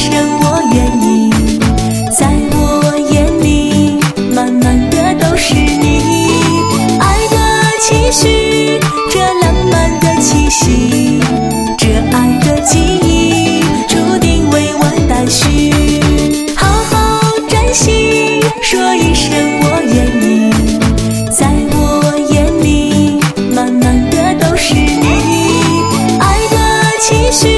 生我愿意，在我眼里满满的都是你。爱的期许，这浪漫的气息，这爱的记忆注定为我待续。好好珍惜，说一声我愿意，在我眼里满满的都是你。爱的期许，